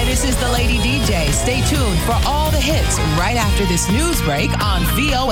This is the Lady DJ. Stay tuned for all the hits right after this news break on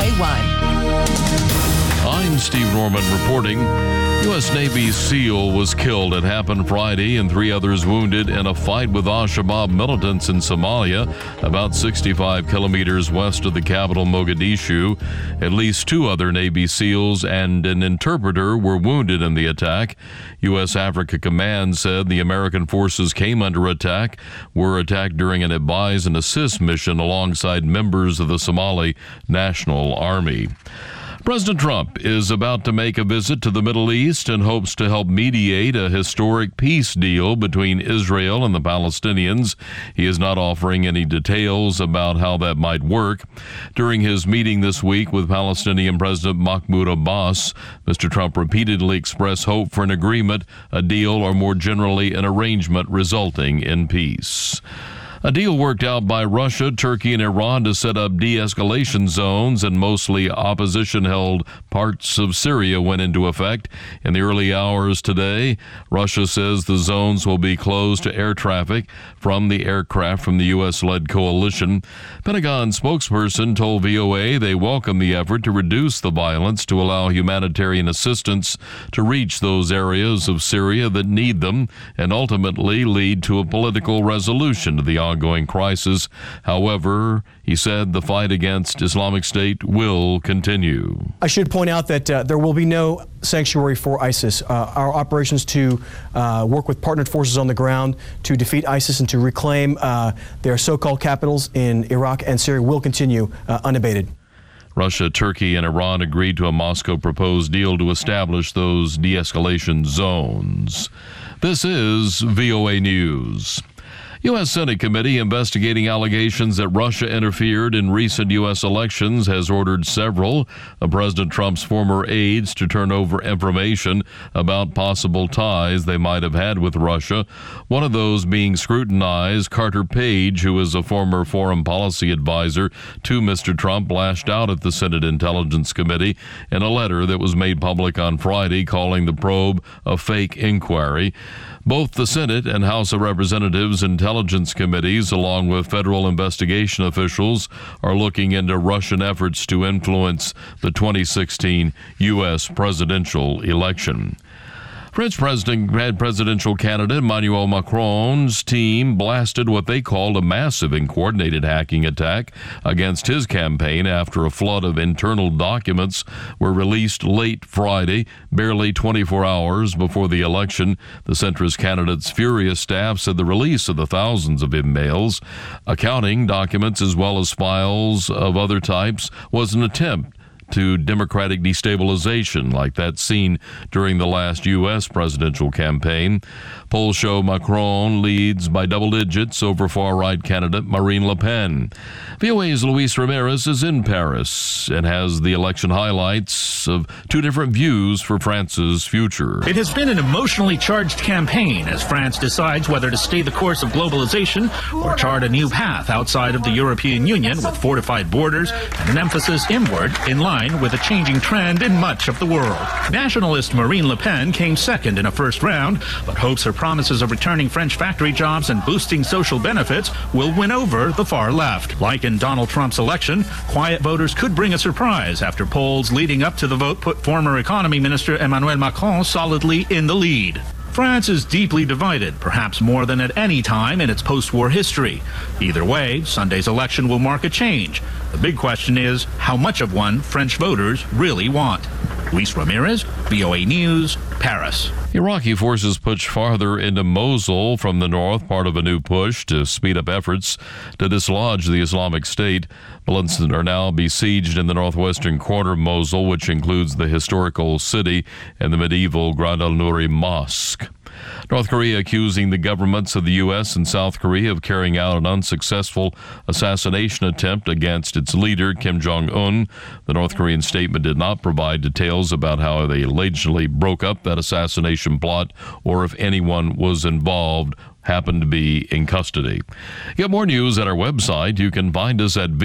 VOA1. I'm Steve Norman reporting. U.S. Navy SEAL was killed. It happened Friday, and 3 others wounded in a fight with Al-Shabaab militants in Somalia, about 65 kilometers west of the capital, Mogadishu. At least 2 other Navy SEALs and an interpreter were wounded in the attack. U.S. Africa Command said the American forces came under attack, were attacked during an advise and assist mission alongside members of the Somali National Army. President Trump is about to make a visit to the Middle East and hopes to help mediate a historic peace deal between Israel and the Palestinians. He is not offering any details about how that might work. During his meeting this week with Palestinian President Mahmoud Abbas, Mr. Trump repeatedly expressed hope for an agreement, a deal, or more generally, an arrangement resulting in peace. A deal worked out by Russia, Turkey, and Iran to set up de-escalation zones in mostly opposition-held parts of Syria went into effect in the early hours today. Russia says the zones will be closed to air traffic from the aircraft from the U.S.-led coalition. Pentagon spokesperson told VOA they welcome the effort to reduce the violence to allow humanitarian assistance to reach those areas of Syria that need them and ultimately lead to a political resolution to the ongoing crisis. However, he said the fight against Islamic State will continue. I should point out that there will be no sanctuary for ISIS. Our operations to work with partnered forces on the ground to defeat ISIS and to reclaim their so-called capitals in Iraq and Syria will continue unabated. Russia, Turkey, and Iran agreed to a Moscow proposed deal to establish those de-escalation zones. This is VOA News. U.S. Senate committee investigating allegations that Russia interfered in recent U.S. elections has ordered several of President Trump's former aides to turn over information about possible ties they might have had with Russia. One of those being scrutinized, Carter Page, who is a former foreign policy advisor to Mr. Trump, lashed out at the Senate Intelligence Committee in a letter that was made public on Friday calling the probe a fake inquiry. Both the Senate and House of Representatives intelligence committees, along with federal investigation officials, are looking into Russian efforts to influence the 2016 U.S. presidential election. French presidential candidate Emmanuel Macron's team blasted what they called a massive and coordinated hacking attack against his campaign after a flood of internal documents were released late Friday, barely 24 hours before the election. The centrist candidate's furious staff said the release of the thousands of emails, accounting documents as well as files of other types, was an attempt to democratic destabilization like that seen during the last U.S. presidential campaign. Polls show Macron leads by double digits over far-right candidate Marine Le Pen. VOA's Luis Ramirez is in Paris and has the election highlights of 2 different views for France's future. It has been an emotionally charged campaign as France decides whether to stay the course of globalization or chart a new path outside of the European Union with fortified borders and an emphasis inward in line with a changing trend in much of the world. Nationalist Marine Le Pen came second in a first round, but hopes her promises of returning French factory jobs and boosting social benefits will win over the far left. Like in Donald Trump's election, quiet voters could bring a surprise after polls leading up to the vote put former economy minister Emmanuel Macron solidly in the lead. France is deeply divided, perhaps more than at any time in its post-war history. Either way, Sunday's election will mark a change. The big question is, how much of one French voters really want? Luis Ramirez, VOA News, Paris. Iraqi forces push farther into Mosul from the north, part of a new push to speed up efforts to dislodge the Islamic State. Militants are now besieged in the northwestern corner of Mosul, which includes the historical city and the medieval Grand al-Nuri Mosque. North Korea accusing the governments of the U.S. and South Korea of carrying out an unsuccessful assassination attempt against its leader, Kim Jong-un. The North Korean statement did not provide details about how they allegedly broke up that assassination plot or if anyone was involved happened to be in custody. Get more news at our website. You can find us at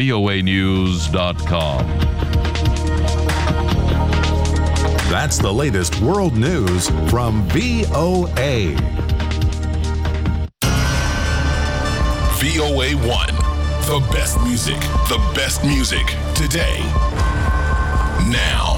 voanews.com. That's the latest world news from VOA. VOA1. The best music. The best music. Today. Now.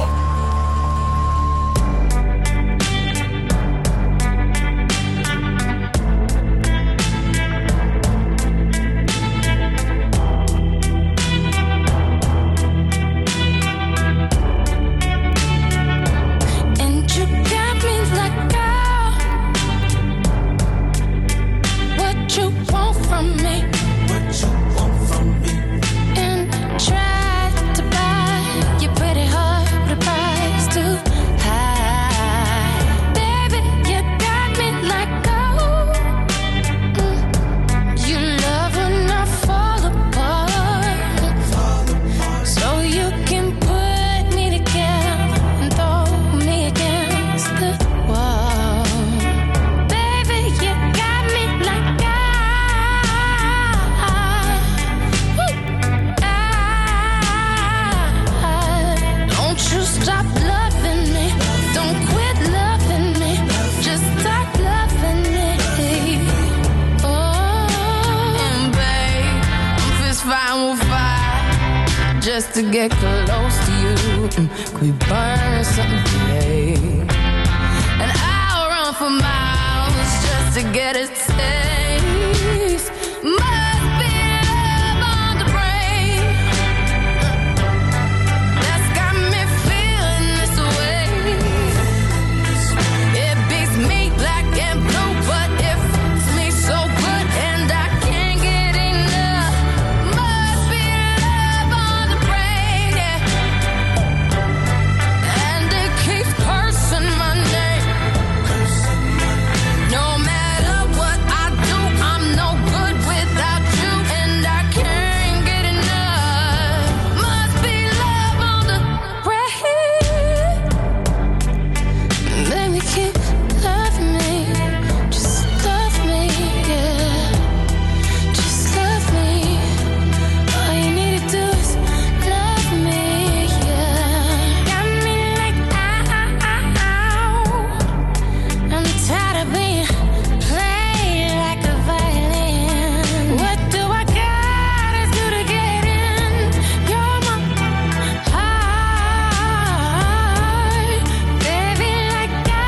Just to get close to you, could we burn something today? And I'll run for miles just to get a taste. Must be love on the brain that's got me feeling this way. It beats me black and blue, but it fits me so good, and I can't get enough. Must be love on the brain, yeah. And it keeps cursing my name. No matter what I do, I'm no good without you, and I can't get enough. Must be love on the brain. Baby, keep loving me. Just love me, yeah. Just love me. All you need to do is love me, yeah. Got me like, ow. I'm tired of being played like a violin. What do I gotta do to get in? You're my heart, baby, like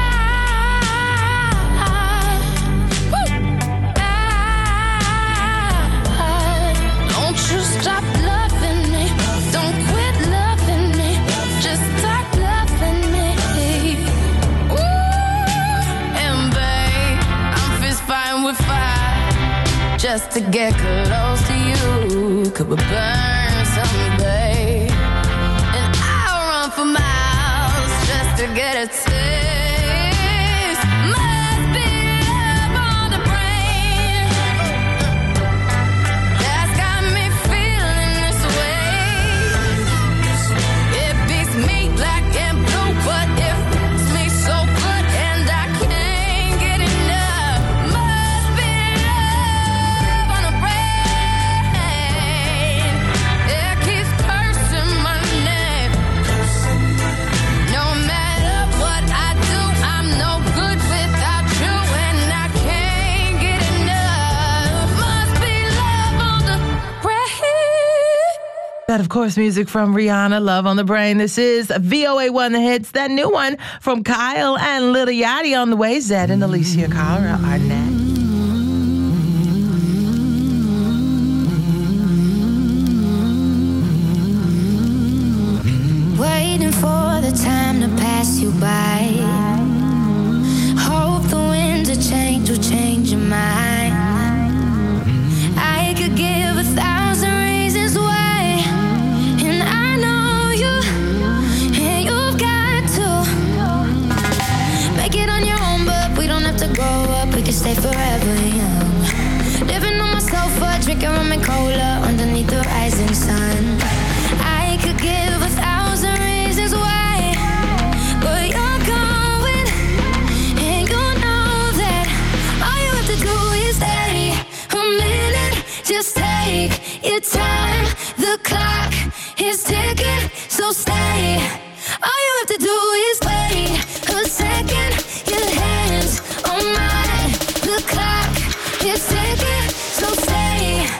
don't you stop loving me. Don't quit loving me. Just start loving me. Ooh, and babe, I'm fist fighting with fire just to get close to you. Could we burn someday? And I'll run for miles just to get a taste. Must be love on the brain that's got me feeling this way. It beats me black and blue, but it fits me so good, and I can't get enough. Must be love on the brain. It keeps cursing my name. No matter what I do, I'm no good without you, and I can't get enough. Must be love on the brain. That, of course, music from Rihanna, Love on the Brain. This is VOA1 The Hits, that new one from Kyle and Lil Yachty on the way. Zed and Alicia Cara are next. Waiting for the time to pass you by. Hope the winds of change will change your mind. I could give 1,000 reasons why, and I know you, and you've got to make it on your own, but we don't have to grow up, we can stay forever young. Living on my sofa, drinking rum and cola underneath the rising sun. I could give 1,000 reasons why, but you're going, and you know that all you have to do is stay a minute. Just take your time, the clock is ticking, so stay. All you have to do is wait a second. Your hands on mine, the clock is ticking, so stay.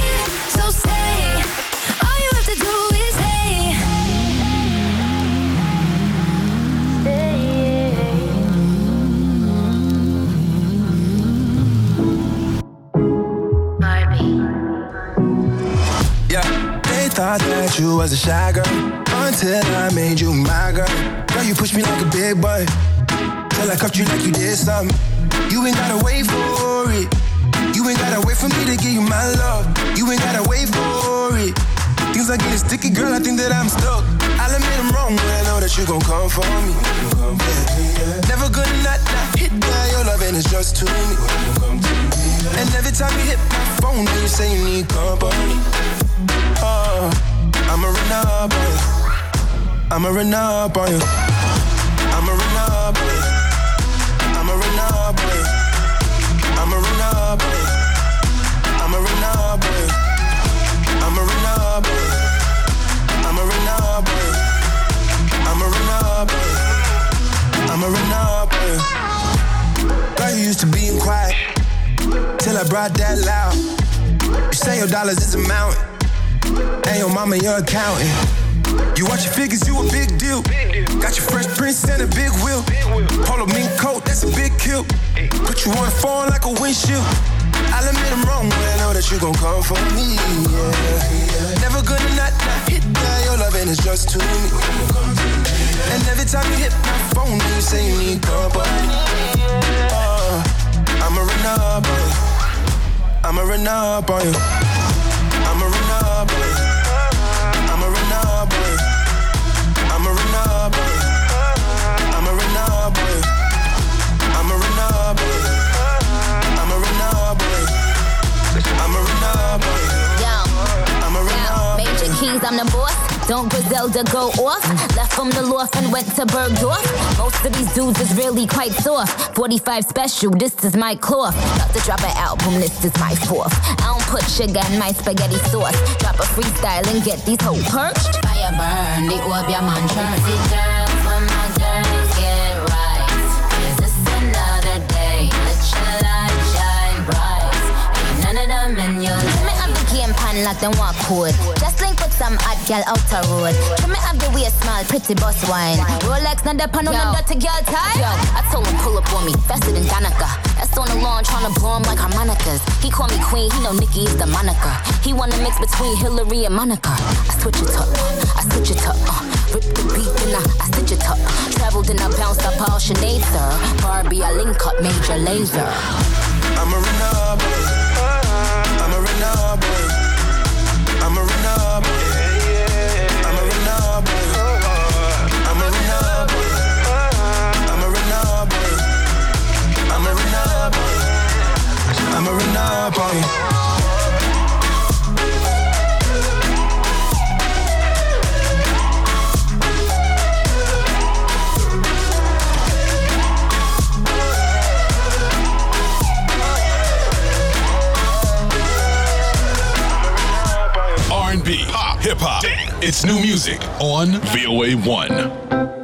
it. So stay. All you have to do is stay. Thought that you was a shy girl until I made you my girl. Girl, you pushed me like a big boy till I cuffed you like you did something. You ain't gotta wait for it. You ain't gotta wait for me to give you my love. You ain't gotta wait for it. Things are getting sticky, girl, I think that I'm stuck. I'll admit I'm wrong, but I know that you gon' come for me. Never gonna not hit that. Your loving is just too me. And every time you hit my phone, then you say you need company. I'ma run up on you. I'ma run up on you. I'ma run up on you. I'ma run up on you. I'ma run up on you. I'ma run up on you. I'ma run up on you. I'ma run up on you. I'ma run up on you. I'ma run up on you. Girl, you used to being quiet till I brought that loud. You say your dollars is a mountain. And your mama, your accountant. You watch your figures, you a big deal. Got your Fresh Prince and a big wheel. Polo mink coat, that's a big kill. Put you on the phone like a windshield. I'll admit I'm wrong, but I know that you gon' come for me, yeah. Never gonna not hit that. Your loving is just too me. And every time you hit my phone, you say you need company. I'ma run up on you. I'ma run up on you. I'ma run up on you. I'ma run up on you. I'ma run up on you. I'ma run up on you. I'ma run up on you. I'ma run up on you. I'ma run up on you. I'ma run up on you. Major Keys, I'm the boss. Don't Griselda go off? Left from the loft and went to Bergdorf. Most of these dudes is really quite soft. 45 special, this is my cloth. About to drop an album, this is my fourth. I don't put sugar in my spaghetti sauce. Drop a freestyle and get these hoes perched. Fire burn, the orb, your man Jersey girls, when my girls get right. 'Cause this another day, let your light shine bright. Ain't none of them in your life. Me have the game pan like them walk code. Just link with some hot girl out the road. Me have the way small, pretty boss wine. Rolex, not the pan on them dirty girl tie. Yo, I told him pull up on me, faster than Danica. That's on the lawn, tryna blow him like harmonicas. He call me queen, he know Nicki is the moniker. He wanna mix between Hillary and Monica. I switch it up, I switch it up. Rip the beat and I stitch it up. Traveled and I bounced up all Sinead, sir. Barbie, I link up Major Lazer. I'ma run up on you. I'ma run up on you. I'ma run up on you. I'ma run up on you. I'ma run up on you. I'ma run up on you. I'ma run up on you. I'ma run up on you. R&B, pop, hip-hop. It's new music on VOA1.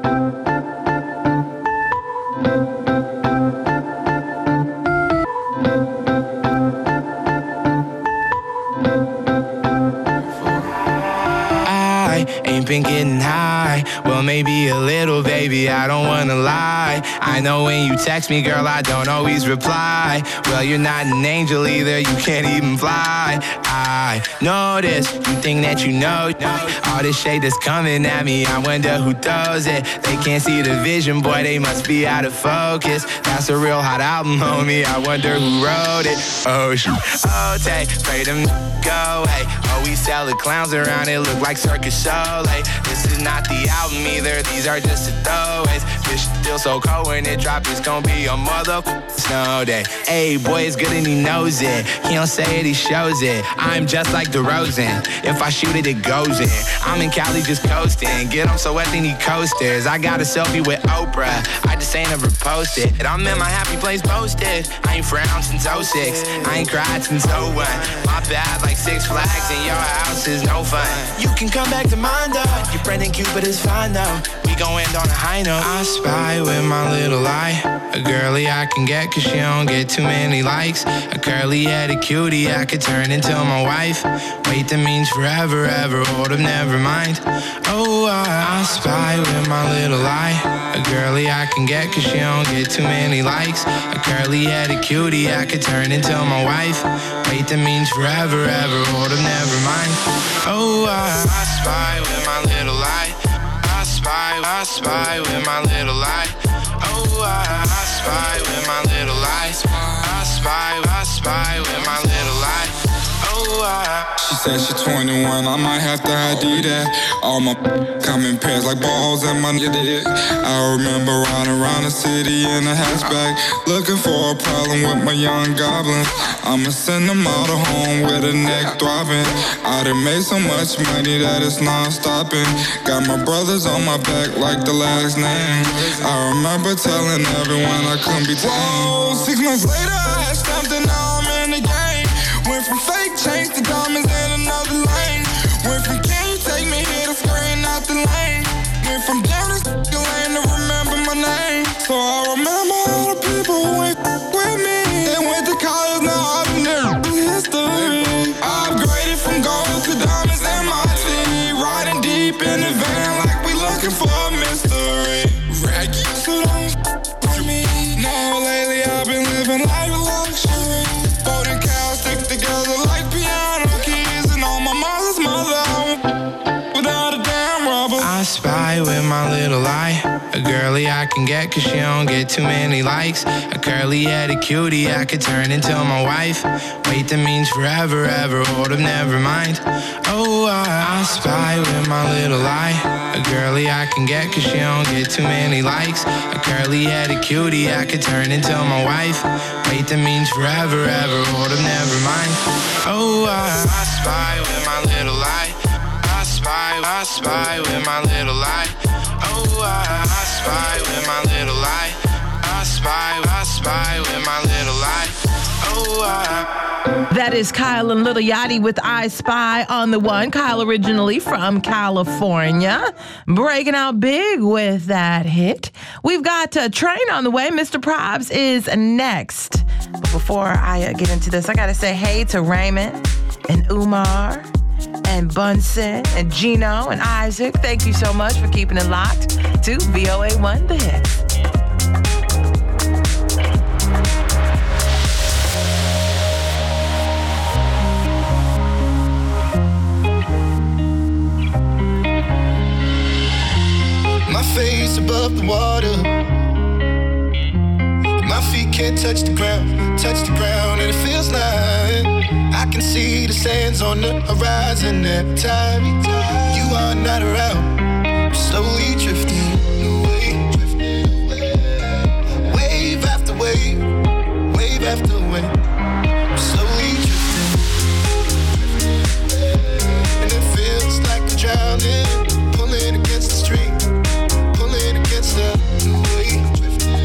Ain't been getting high, well maybe a little, baby, I don't wanna lie. I know when you text me, girl, I don't always reply. Well, you're not an angel either, you can't even fly. I know this, you think that you know all this shade that's coming at me, I wonder who throws it. They can't see the vision, boy, they must be out of focus. That's a real hot album, homie, I wonder who wrote it. Oh, shoot, oh, take, pray them go away. Oh, we sell the clowns around, it look like Circus Soleil. This is not the album either, these are just the throwaways. This still so cold when it drop, it's gonna be a motherfucking snow day. Hey, boy, it's good and he knows it. He don't say it, he shows it. I'm just like DeRozan. If I shoot it, it goes in. I'm in Cali just coasting. Get him so wet, they need coasters. I got a selfie with Oprah. I just ain't ever posted. And I'm in my happy place posted. I ain't frowned since 06. I ain't cried since 01. My bad, like Six Flags, and your house is no fun. You can come back to mine, though. Your friend and Cupid is fine, though. We gon' end on a high note. I spy with my little eye, a girly I can get cause she don't get too many likes. A curly-headed cutie I could turn into my wife. Wait, that means forever, ever, hold up, never mind. Oh, I spy with my little eye, a girly I can get cause she don't get too many likes. A curly-headed cutie I could turn into my wife. Wait, that means forever, ever, hold up, never mind. Oh, I spy with my little eye. I spy with my little eye. Oh, I spy with my little eye. I spy with my little eye. Oh, She said she's 21, I might have to ID that. All my come in pairs like balls and my dick. I remember riding around the city in a hatchback, looking for a problem with my young goblins. I'ma send them all to home with a neck throbbing. I done made so much money that it's non-stopping. Got my brothers on my back like the last name. I remember telling everyone I couldn't be tamed. Whoa, 6 months later I had something, now I'm in the game. Went from fake chains to diamonds in another lane. Went from can you take me here to screen out the lane. Went from down to lane to remember my name. So I remember all the people who went with me. They went to college, now I've been in history. I upgraded from gold to diamonds in my tea. Riding deep in the van like we looking for a mystery. Raggy, so don't with me. Now lately I've been living life of luxury. Golden cows stick together like piano keys, and all my mother's mother without a damn rubber. I spy with my little eye, a girly I can get cause she don't get too many likes. A curly-headed cutie I could turn into my wife. Wait, that means forever, ever, hold up, never mind. Oh, I spy with my little eye, a girly I can get cause she don't get too many likes. A curly-headed cutie I could turn into my wife. Wait, that means forever, ever, hold up, never mind. Oh, I spy with my little eye. I spy with my little eye. Oh, I spy with my little eye. I spy with my little eye. Oh, That is Kyle and Lil Yachty with I Spy on the One. Kyle originally from California, breaking out big with that hit. We've got Train on the way. Mr. Probs is next. But before I get into this, I got to say hey to Raymond and Umar and Bunsen and Gino and Isaac. Thank you so much for keeping it locked to VOA1 The Hit. My face above the water, my feet can't touch the ground, and it feels like I can see the sands on the horizon every time you are not around. I'm slowly drifting away, wave after wave, wave after wave. I'm slowly drifting, and it feels like I'm drowning, pulling against the stream, pulling against the wave,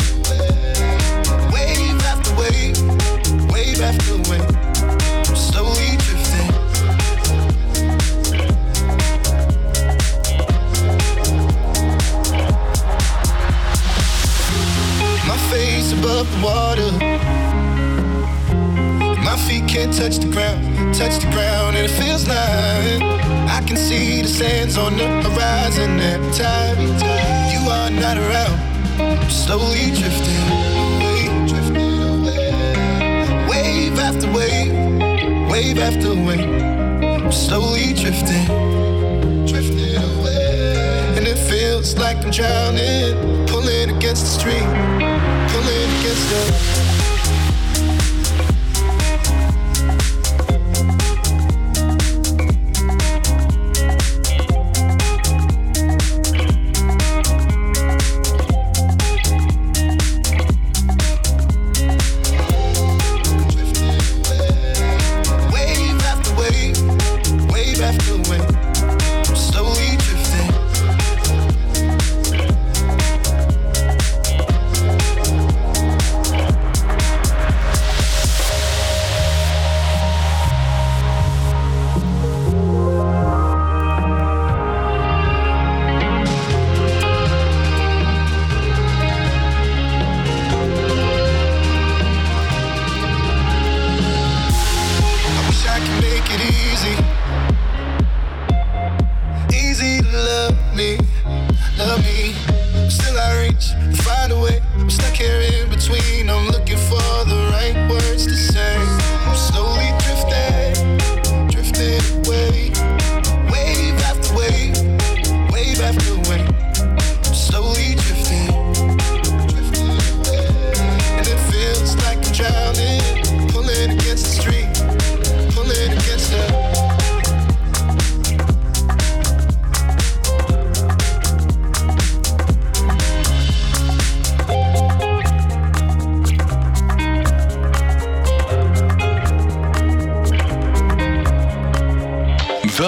wave after wave, wave after wave. Slowly drifting. My face above the water, my feet can't touch the ground, and it feels like I can see the sands on the horizon every time you are not around. I'm slowly drifting away, wave after wave, wave after wave. I'm slowly drifting away, and it feels like I'm drowning, pulling against the stream, pulling against the.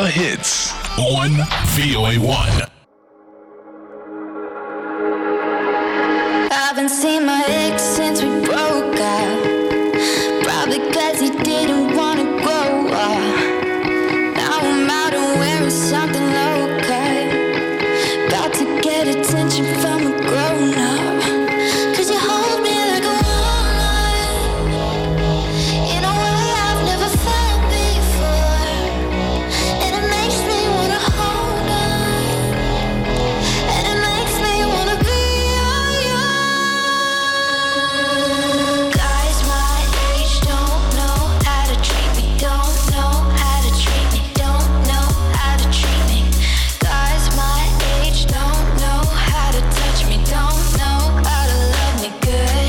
The hits on VOA1. Haven't seen my ex since we broke up. Probably cause he didn't wanna grow up. Now I'm out and wearing something low cut. About to get attention from a grown up. Cause you hold me like a woman in a way I've never felt before. And it makes me wanna hold on. And it makes me wanna be all yours. Guys my age don't know how to treat me. Don't know how to treat me. Don't know how to treat me. Guys my age don't know how to touch me. Don't know how to love me good.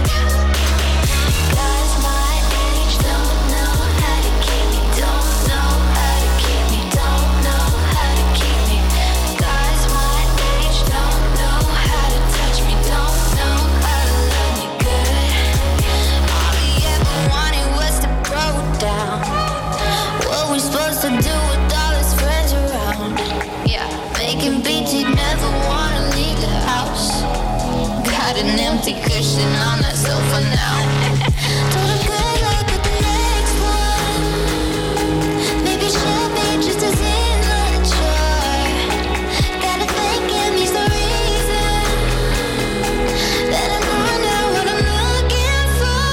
Guys my age don't know how to keep me. Don't know how to keep me. Don't know how to keep me. Guys my age don't know how to touch me. Don't know how to love me good. All he ever wanted was to grow down. What we supposed to do with all his friends around? Yeah, making beats, he'd never wanna leave the house. Got an empty cushion on that sofa now. Told him good luck with the next one. Maybe she'll be just as immature. Gotta thank him, he's the reason that I'm on now what I'm looking for.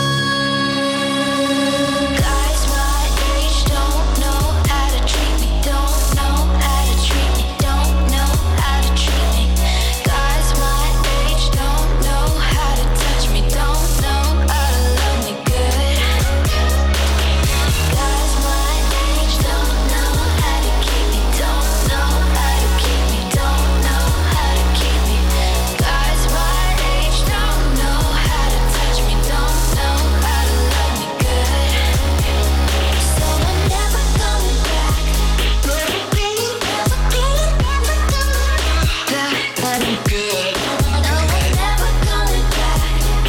Guys my age don't know how to treat me. Don't know how to treat me. Don't know how to treat me. Guys my age don't know how to touch me. Don't know how to love me good. Guys my age don't know how to keep me. Don't know how to keep me. Don't know how to keep me. Guys my age don't know how to touch me. Don't know how to love me good. So I'm never coming back. Never coming back. Good. No, I'm never coming back.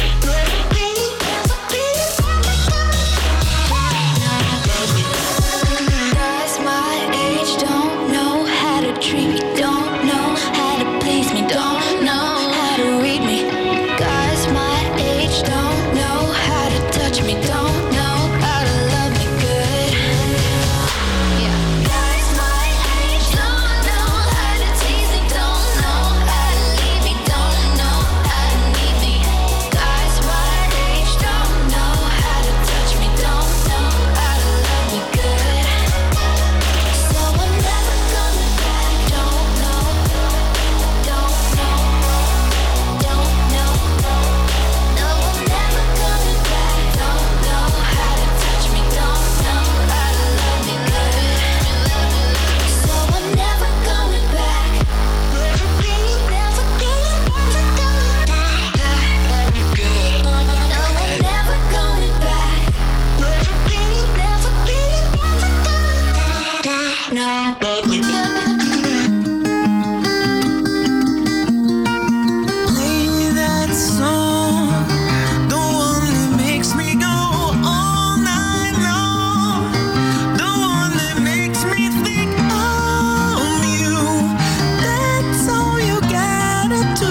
Guys my age don't know how to treat me. Don't know how to please me. Don't know how to read me. Guys my age don't know how to touch me. Don't know how to love me good. Yeah. Guys my age don't know how to tease me. Don't know how to leave me. Don't know how to need me. Guys my age don't know how to touch me. Don't know how to love me good. So I'm never coming back. Don't know. Don't know. Don't know. No, I'm never coming back. Don't know how to touch me. Don't know how to love me good. So I'm never coming back. Never coming back. Good. No, I'm never coming back. No. Play that song, the one that makes me go all night long, the one that makes me think of you. That's all you gotta do.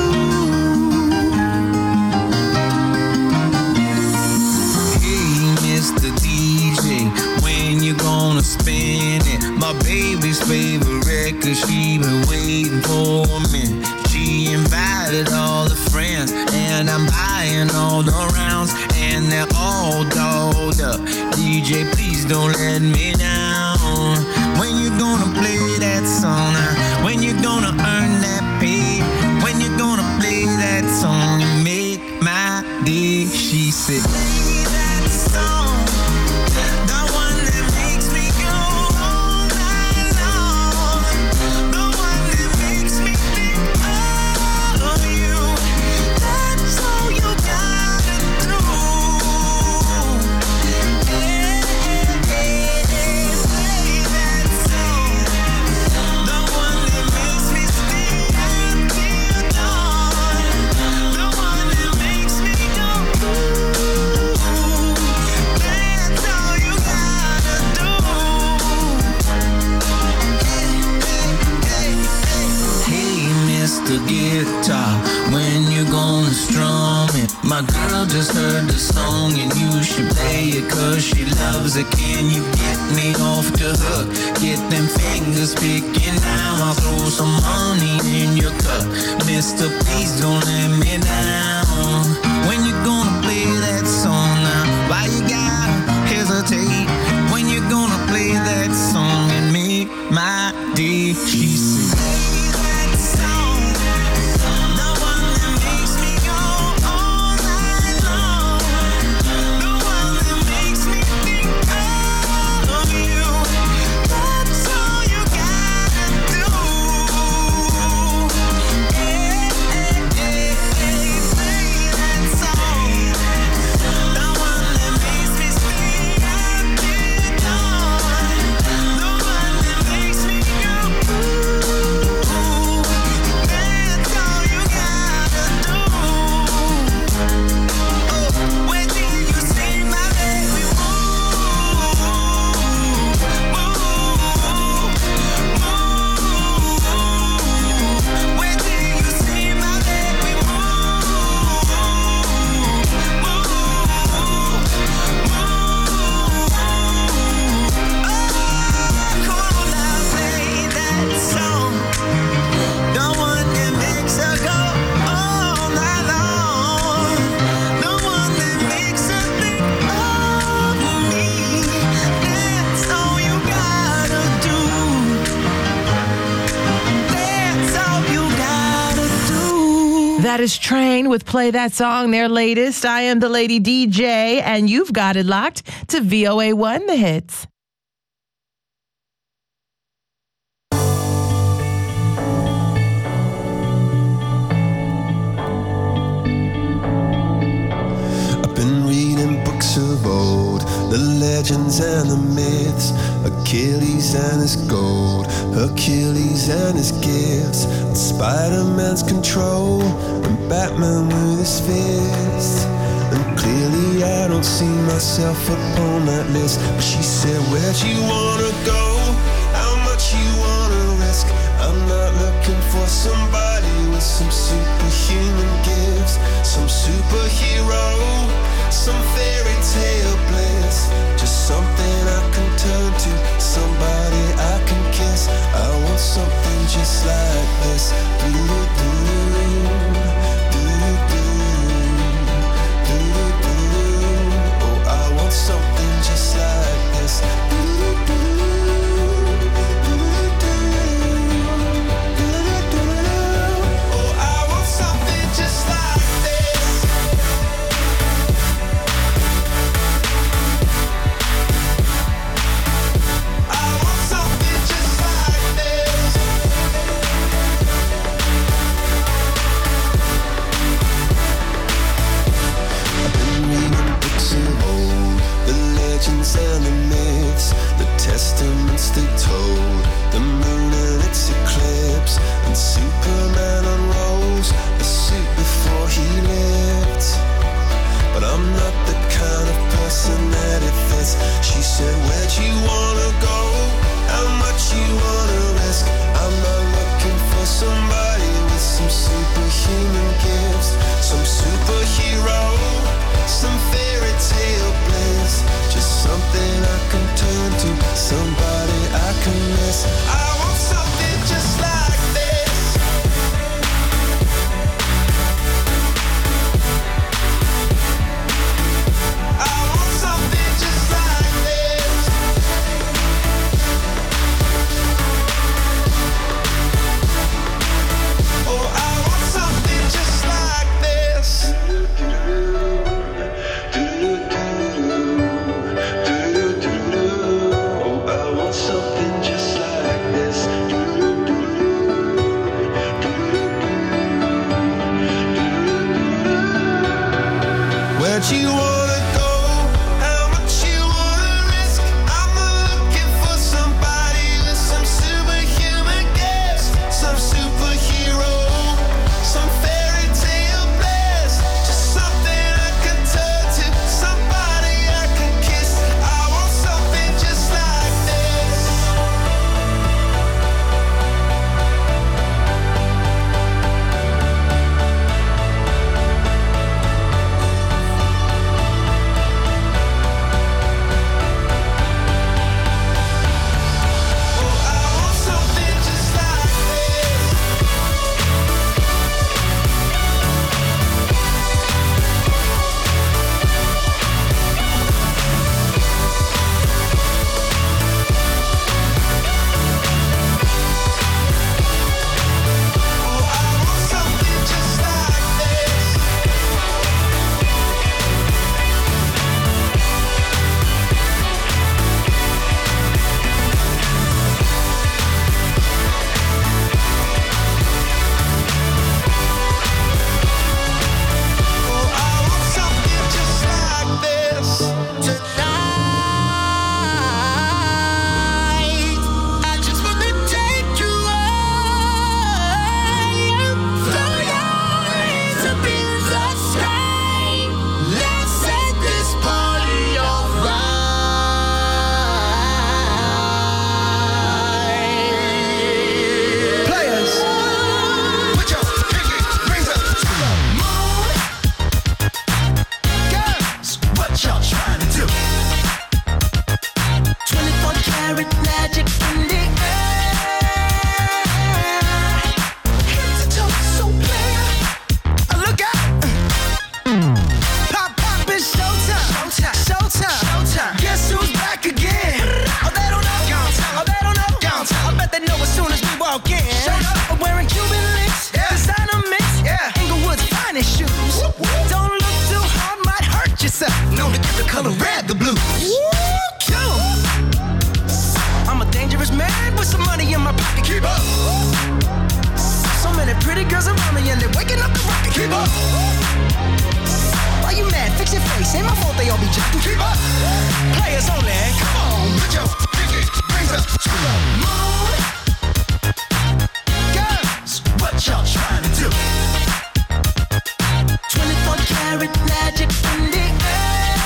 Hey, Mr. DJ, when you gonna spin it? My baby's favorite record, she been waiting for me. She invited all the friends, and I'm buying all the rounds, and they're all dolled up. DJ, please don't let me down. When you gonna play that song? When you gonna earn that pay? When you gonna play that song and make my day? She said, play that song, the one that makes me go all night long, the one that makes me think of you. That's all you gotta do. Play that guitar when you gonna strum it. My girl just heard the song and you should play it cause she loves it. Can you get me off the hook? Get them fingers picking now. I'll throw some money in your cup. Mister, please don't let me down. When you gonna play that song now? Why you gotta hesitate? When you gonna play that song and make my day? She said, That is Train with Play That Song, their latest. I am the Lady DJ, and you've got it locked to VOA1 The Hits. I've been reading books of old, the legends and the myths, Achilles and his gold, Hercules and his gifts, and Spider-Man's control, and Batman with his fists. And clearly I don't see myself upon that list. But she said, where'd you wanna go? How much you wanna risk? I'm not looking for somebody with some superhuman gifts, some superhero, some fairy tale bliss. Just something I can turn to, somebody I can kiss. I want something just like this. Oh, I want something just like this. Oh, I want something just like this. I want something just like this. I've been reading books of old, the legends and the myths, the testaments they told, the moon and its eclipse, and Superman unrolls a suit before he lived. But I'm not the kind of person that it fits. She said, where'd you wanna go? How much you wanna risk? I'm not looking for somebody with some superhuman gifts, some superhero, some fairy tale bliss. Just something I can turn to, somebody I can miss. I want something just like this. I want something just like this. Oh, I want something just like this. Oh, I want pocket. Keep up. So many pretty girls around me and they're waking up the rocket. Keep up. Why you mad? Fix your face. Ain't my fault they all be jacking. Keep up. Players only. Come on, put your pinky rings up to the moon. Girls, what y'all trying to do? 24 karat magic in the air.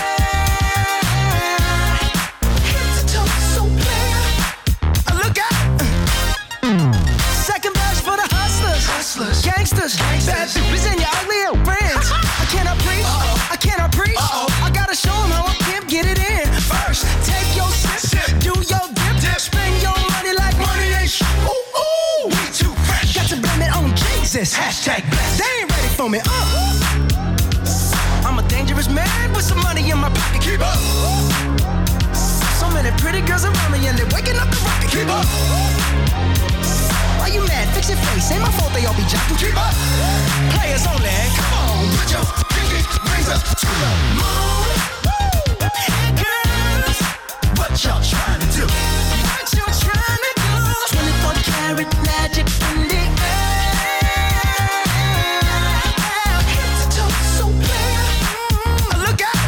Head to toe, so clear. Look out. Second verse for the hustlers, gangsters, bad bitches and your ugly old friends. I cannot preach, I cannot preach. I gotta show them how I can get it in. First, take your sip, do your dip, spend your money like money ain't shit. Ooh, ooh, we too fresh. Got to blame it on Jesus. Hashtag blessed. They ain't ready for me. I'm a dangerous man with some money in my pocket. Keep up. So many pretty girls around me and they're waking up the rocket. Keep up. Why you mad? Fix your face. Ain't my fault they all be jacking. Keep up. Players only. Come on, put your pinky rings up to the moon. Hey girls, what y'all trying to do? What you trying to do? 24 karat magic in the air. Head to toe, so clear. Look out.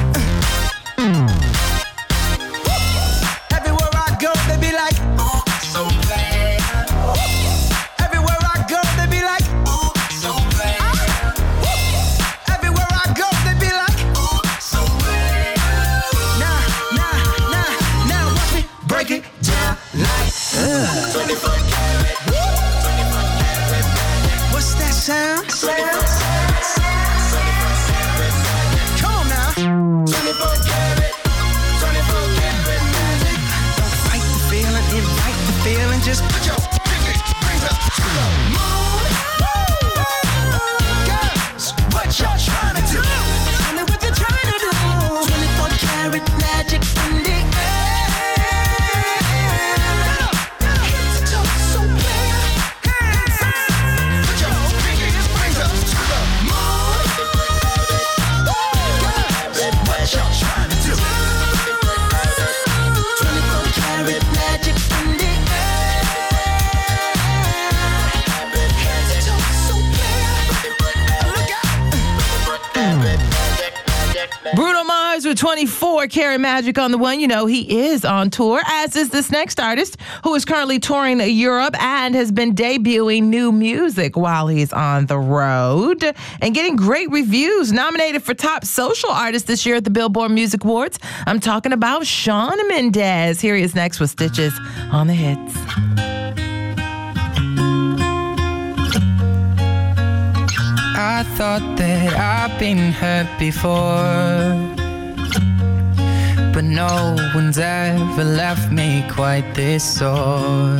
Everywhere I go, they be like, oh, so bad. Everywhere I go, they be like, oh, so bad. Everywhere I go, they be like, oh, so bad. Now, watch me break it down like 24 karat. 24 karat. What's that sound? Come on now. 24 karat. 24 karat magic. Don't fight the feeling, invite the feeling. Just put your pinky rings up to the moon. Girls, what y'all trying to do? Tell me what you're trying to do. 24 karat magic in the air. Head to toe, so clear. Hands up. Put your pinky rings up to the moon. Girls, what y'all trying to do? 24 karat magic in the air. Head to toe, so clear. Look out. Bruno Mars with 24 Karat Magic on the one. You know, he is on tour, as is this next artist who is currently touring Europe and has been debuting new music while he's on the road and getting great reviews. Nominated for Top Social Artist this year at the Billboard Music Awards. I'm talking about Shawn Mendes. Here he is next with Stitches on the hits. I thought that I've been hurt before, but no one's ever left me quite this sore.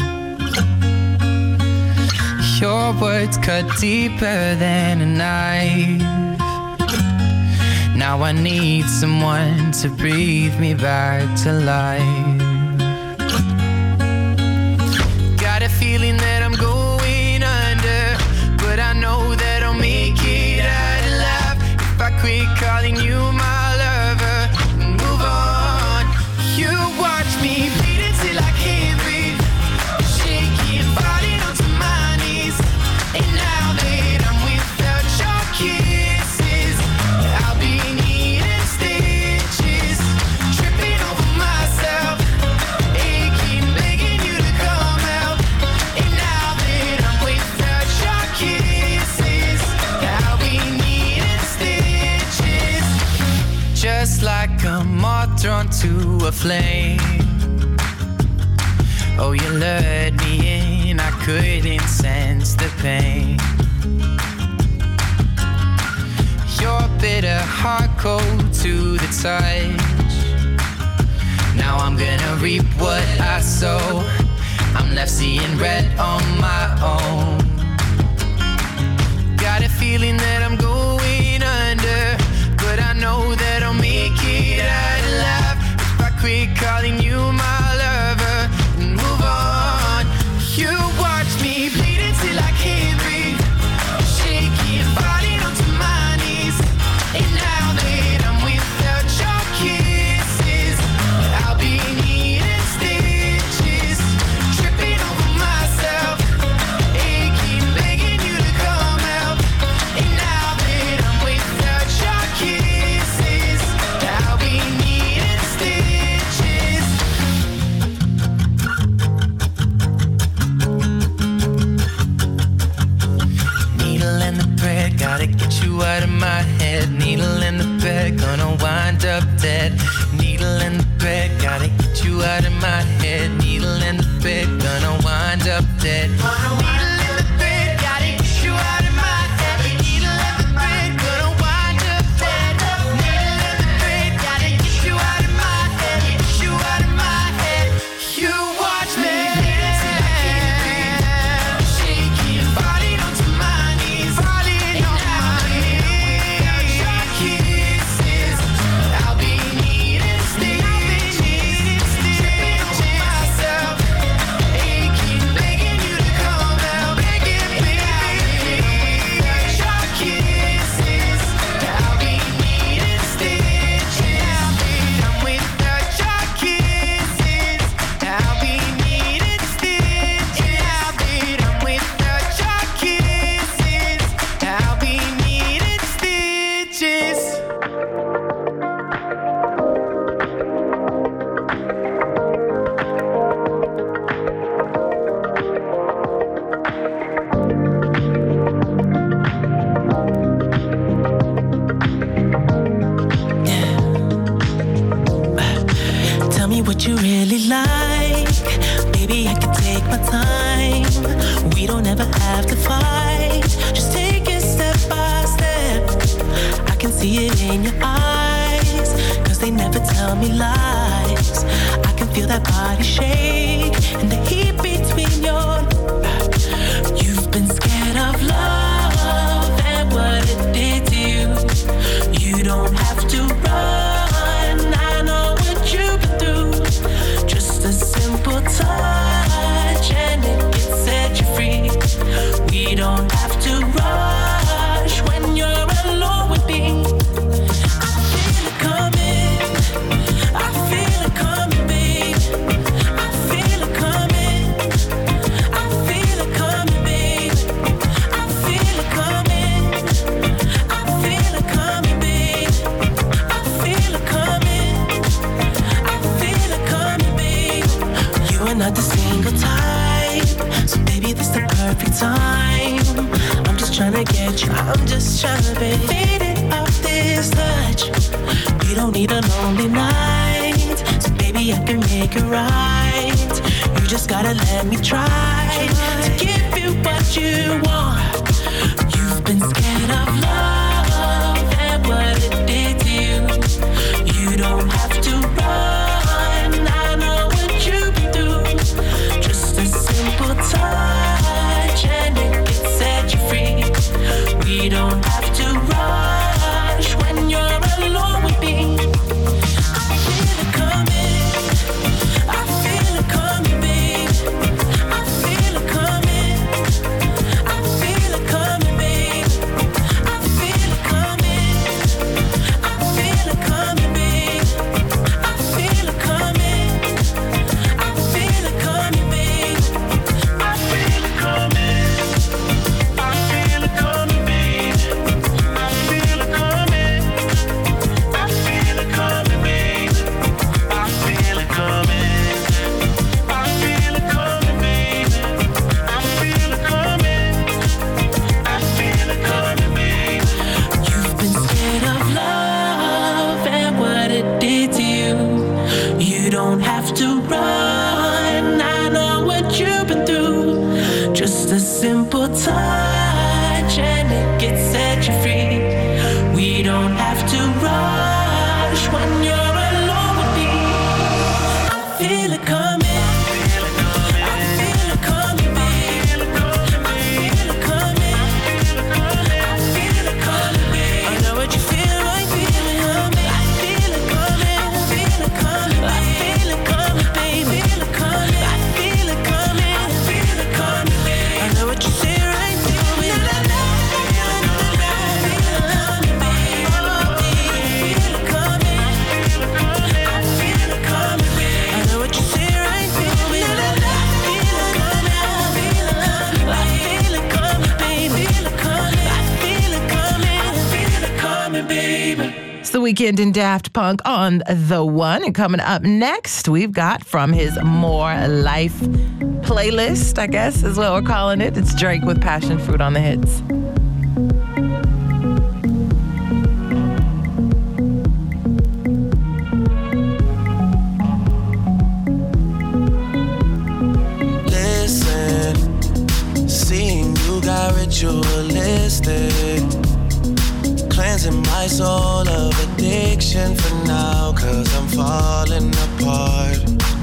Your words cut deeper than a knife. Now I need someone to breathe me back to life. Got a feeling that I'm going under, but I know that I'll make it out alive if I quit calling you my lover and move on. You watch me bleed until I can't breathe, shaking, falling onto my knees. And now that I'm without your kisses, I'll be needing stitches, tripping over myself, aching, begging you to come out. And now that I'm without your kisses, I'll be needing stitches, just like a moth drawn to a flame. Oh, you lured me in, I couldn't sense the pain. Your bitter heart cold to the touch. Now I'm gonna reap what I sow. I'm left seeing red on my own. Got a feeling that I'm going under, but I know that I'll make it out alive if I quit calling you my lover and move on. You watch me bleed until I can't breathe, shaking, falling onto my knees. And now that I'm without your kisses, I'll be needing stitches, tripping over myself. up dead. Needle in the thread, gotta get you out of my head. Needle in the thread, gonna wind up dead. Needle in the thread, gotta get you out of my head. Get you out of my head. You watch me shaking, falling onto my knees, falling on my knees. Your kisses, I'll be needing stitches, tripping over myself, aching, begging you to come out, begging me. Your kisses, I'll be needing stitches. I'm without your kisses, I'll be needing stitches. I'm without your kisses, I'll be needing stitches. Tell me what you really like. Baby, I can take my time. We don't ever have to fight. Just take it step by step. I can see it in your eyes, 'cause they never tell me lies. I can feel that body shake and the heat between your. You've been scared of love and what it did to you. You don't have to run. I know what you've been through. Just a simple touch and it can set you free. We don't have to rush when you're alone with me. I feel it coming. I feel it coming, babe. I feel it coming. I feel it coming, babe. I feel it coming. I feel it coming, babe. I feel it coming. I feel it coming, babe. You are not the single type, so baby, this the perfect time. I'm just trying to get you. I'm just trying to be faded off this touch. We don't need a lonely night, so baby, I can make it right. You just gotta let me try to give you what you want. You've been scared of love and what it did to you. You don't have to run. I know what you've been through. Just a simple touch and it can set you free. We don't have to rush when you're alone with me. I feel it coming. I feel it coming, babe. I feel it coming. I feel it coming, babe. I feel it coming. I feel it coming, babe. I feel it coming. I feel it coming, babe. I feel it coming. I feel it coming, babe. I feel it coming. I feel it coming, babe. I feel it coming. I feel it coming, babe. I feel it coming. I feel it coming, babe. You've been scared of love and what it did to you. You don't have to run. I know what you've been through. Just a simple touch and it can set you free. We don't have to rush when you're alone with me. I feel it coming. I feel it coming, babe. I feel it coming. I feel it coming, babe. I know what you feel, I feel it coming. I feel it coming. I feel it coming, I feel it coming, babe. I feel it coming. I feel it coming. I feel it coming, babe. I know what you say right now. I feel it coming, babe. I feel it coming. I feel it coming, babe. I know what you say right now. I feel it coming. I feel it coming, babe. I feel it coming. I feel it coming. I feel it coming, babe. It's the Weekend in Daft Punk on The One. And coming up next, we've got from his More Life playlist, I guess is what we're calling it. It's Drake with Passion Fruit on the hits. Listen, ritualistic. Cleansing my soul of addiction for now, 'cause I'm falling apart.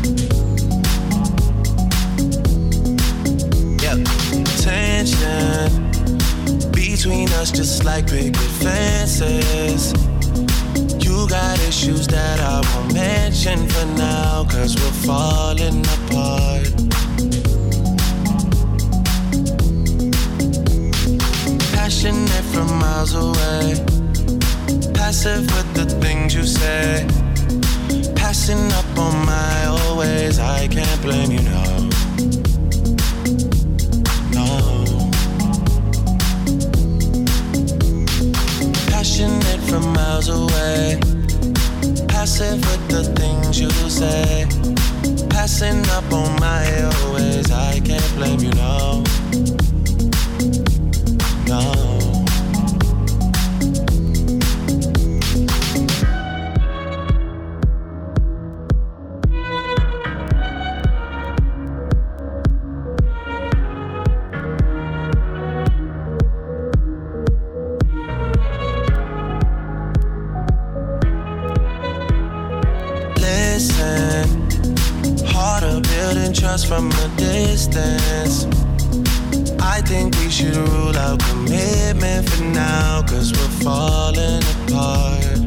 Yep, tension between us just like picket fences. You got issues that I won't mention for now, 'cause we're falling apart. Passionate from miles away, passive with the things you say, passing up on my old ways. I can't blame you, no. Passionate from miles away, passive with the things you say, passing up on my old ways. I can't blame you, no. No. Trust from a distance. I think we should rule out commitment for now, 'cause we're falling apart.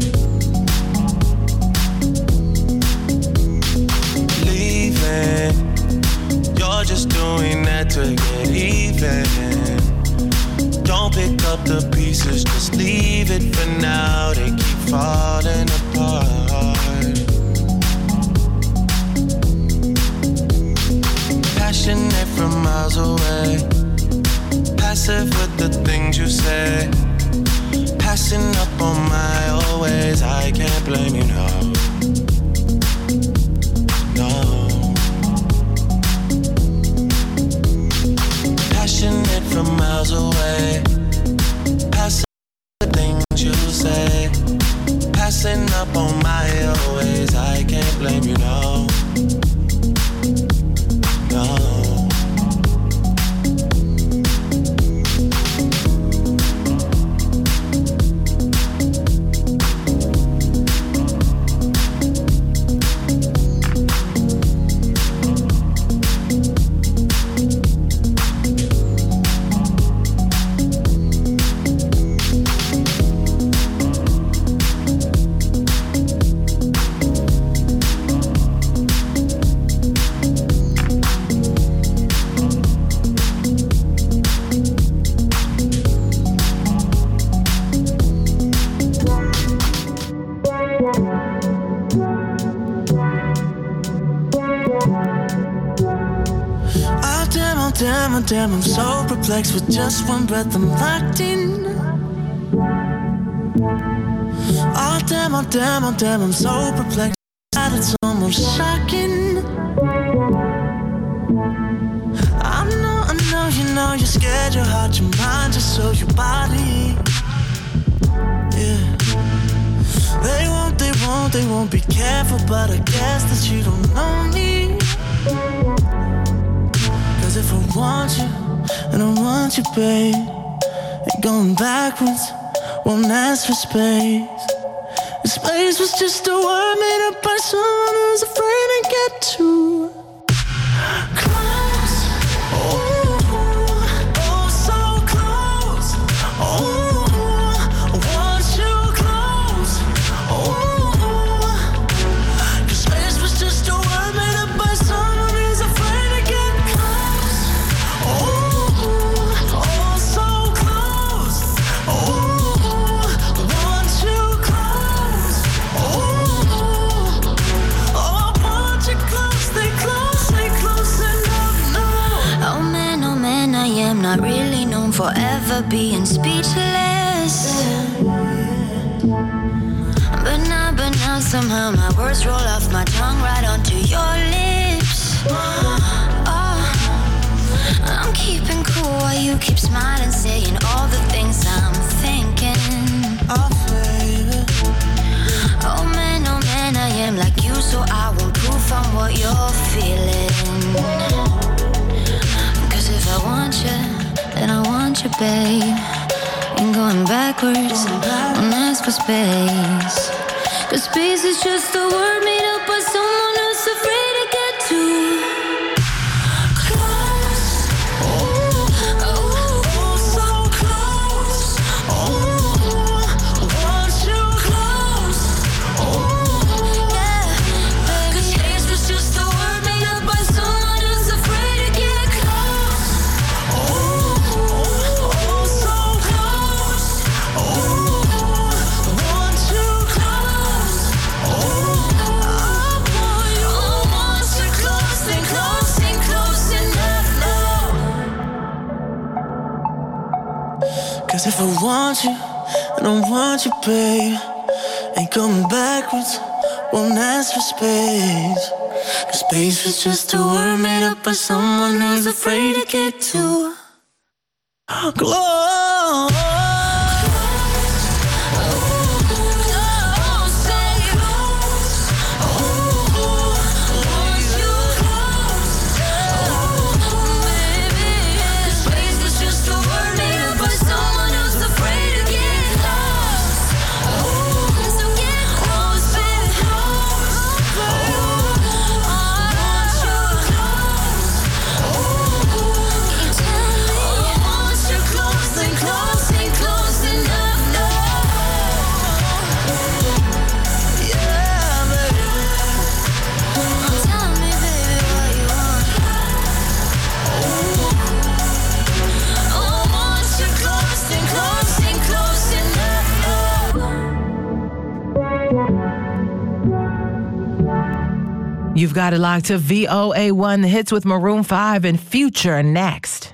Leaving, you're just doing that to get even. Don't pick up the pieces, just leave it for now. They keep falling apart. Passionate from miles away, passive with the things you say, passing up on my old ways. I can't blame you, no. No. Passionate from miles away, passive with the things you say, passing up on my old ways. I can't blame you, no. No. Damn, I'm so perplexed. With just one breath I'm locked in. Oh damn, I'm so perplexed. It's almost shocking. I know, you know you're scared. Your heart, your mind, just so your body. Yeah. They won't be careful, but I guess that you don't know me. If I want you, and I want you, babe, and going backwards won't ask for space. This space was just a word made up by someone who's afraid to get too close. Oh, so close. Oh, I want you close. Oh, 'cause space was just a word made up by someone who's afraid to get close. Not really known for ever being speechless. But now somehow my words roll off my tongue right onto your lips. Oh, I'm keeping cool while you keep smiling, saying all the things I'm thinking. Oh, baby. Oh man, I am like you, so I want proof on what you're feeling. 'Cause if I want you, then I want want you, babe. Ain't going backwards, don't ask for space. 'Cause space is just a word made up by someone who's afraid to get too close. Oh, so close. Oh, want you close. Oh, yeah. 'Cause space was just a word made up by someone who's afraid to get close. Oh, so close. Oh, want you close. Cause if I want you, I don't want you, babe. Ain't coming backwards, won't ask for space. 'Cause space was just a word made up by someone who's afraid to get too close. You've got it locked to VOA1, the hits with Maroon 5 and Future next.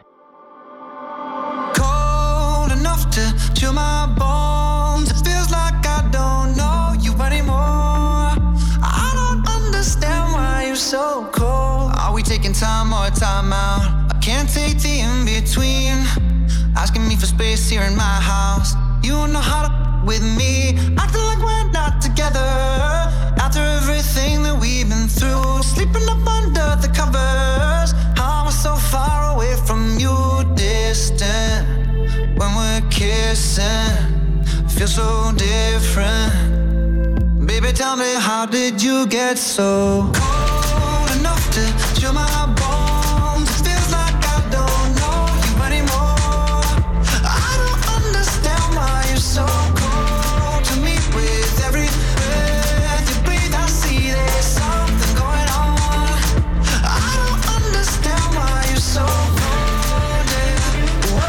Cold enough to chill my bones. It feels like I don't know you anymore. I don't understand why you're so cold. Are we taking time or time out? I can't take the in-between. Asking me for space here in my house. You don't know how to with me. Acting like we're not together. After everything that we've been through, sleeping up under the covers. I was so far away from you, distant. When we're kissing, feel so different. Baby, tell me, how did you get so cold enough to chill my bones? It feels like I don't know you anymore. I don't understand why you're so cold to me. With every breath you breathe, I see there's something going on. I don't understand why you're so cold, yeah.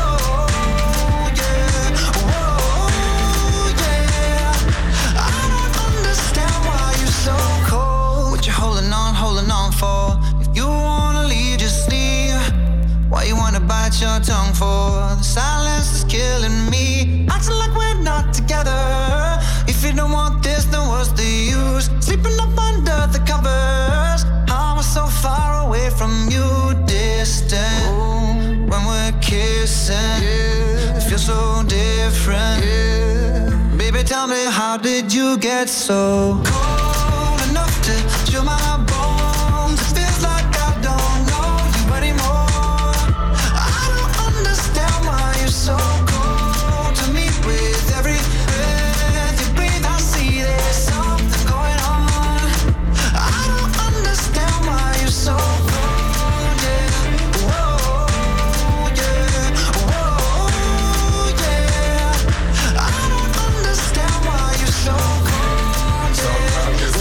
Whoa, yeah. Whoa, yeah. I don't understand why you're so cold. What you holding on for? If you wanna leave, just leave. Why you wanna bite your tongue for? The silence is killing me. Acting like we're not together. If you don't want this, then what's the use? Sleeping up under the covers. I was so far away from you, distant. When we're kissing, it feels so different. Baby, tell me, how did you get so cold enough to chill my bones? It feels like I don't know you anymore. I don't understand why you're so cold to me. With every breath you breathe, I see there's something going on. I don't understand why you're so cold, yeah. Whoa, yeah. Whoa, yeah. I don't understand why you're so cold, yeah. Whoa, yeah.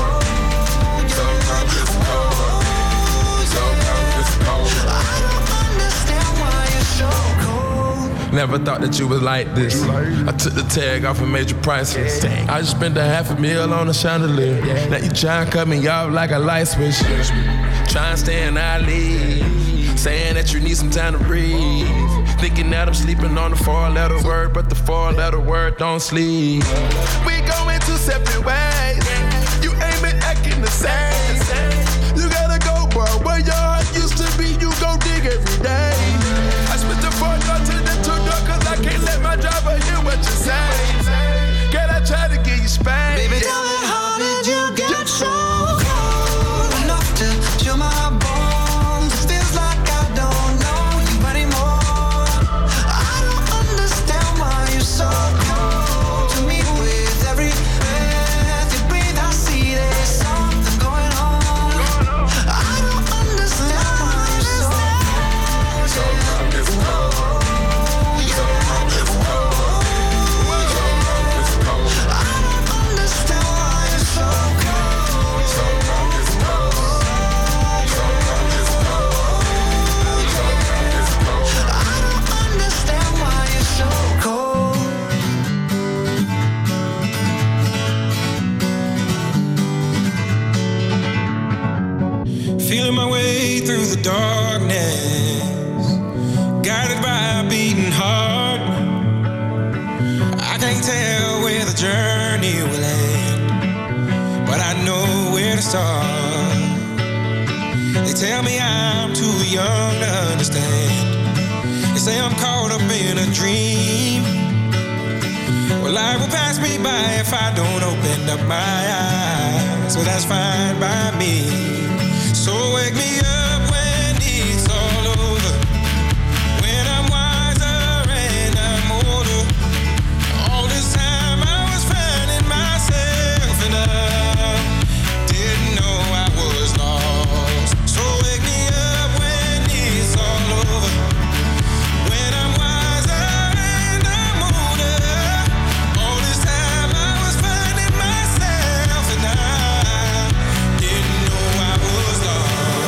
I don't understand why you're so cold. Never thought that you was like this. I took the tag off and made you priceless. I just spent $500,000 on a chandelier. Now you try and cut me off like a light switch. Try and stay in our league. Saying that you need some time to breathe. Thinking that I'm sleeping on the 4-letter word, but the 4-letter word don't sleep. We going two separate ways. You ain't been acting the same. You gotta go, bro. Where your heart used to be, you go dig every day. I split the 4-door to the 2-door, cause I can't let my driver hear what you say. Girl, I try to give you space. Baby, tell me, how did you get so cold enough to chill my bones? It feels like I don't know you anymore. I tell me I'm too young to understand. They say I'm caught up in a dream. Well, life will pass me by if I don't open up my eyes. So that's fine by me. So wake me up when it's all over, when I'm wiser and I'm older. All this time I was finding myself and I didn't know I was lost. So wake me up when it's all over, when I'm wiser and I'm older. All this time I was finding myself and I didn't know I was lost.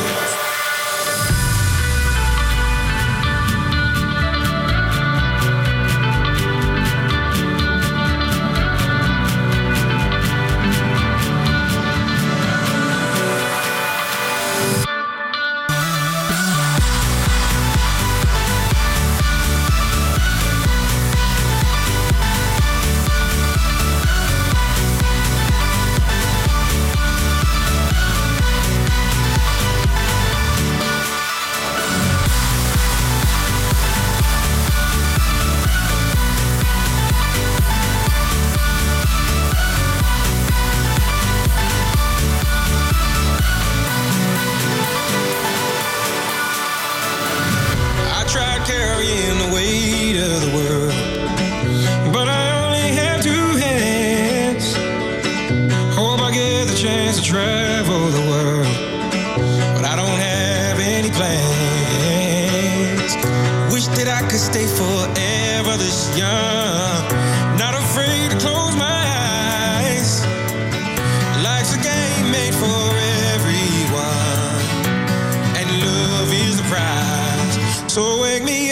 I tried carrying the weight of the world, but I only have two hands. Hope I get the chance to travel the world, but I don't have any plans. Wish that I could stay forever this young, not afraid to close my eyes. Life's a game made for everyone, and love is the prize. So wake me